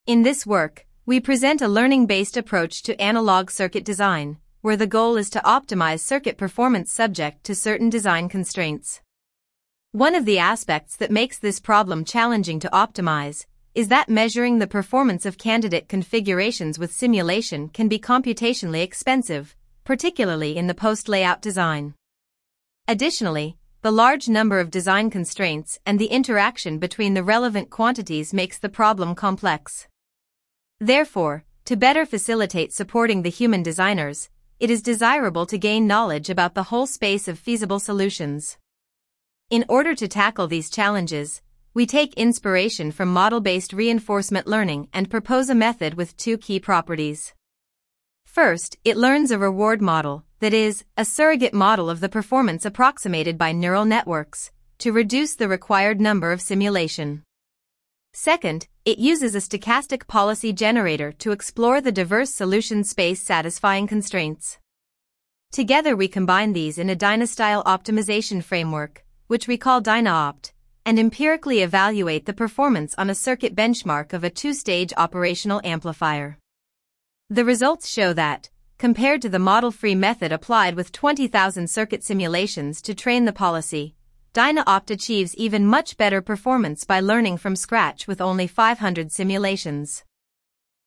In this work, we present a learning-based approach to analog circuit design, where the goal is to optimize circuit performance subject to certain design constraints. One of the aspects that makes this problem challenging to optimize is that measuring the performance of candidate configurations with simulation can be computationally expensive, particularly in the post-layout design. Additionally, the large number of design constraints and the interaction between the relevant quantities makes the problem complex. Therefore, to better facilitate supporting the human designers, it is desirable to gain knowledge about the whole space of feasible solutions. In order to tackle these challenges, we take inspiration from model-based reinforcement learning and propose a method with two key properties. First, it learns a reward model, that is, a surrogate model of the performance approximated by neural networks, to reduce the required number of simulation. Second, it uses a stochastic policy generator to explore the diverse solution space satisfying constraints. Together we combine these in a Dyna-style optimization framework, which we call DynaOpt, and empirically evaluate the performance on a circuit benchmark of a two-stage operational amplifier. The results show that, compared to the model-free method applied with 20,000 circuit simulations to train the policy, DynaOpt achieves even much better performance by learning from scratch with only 500 simulations.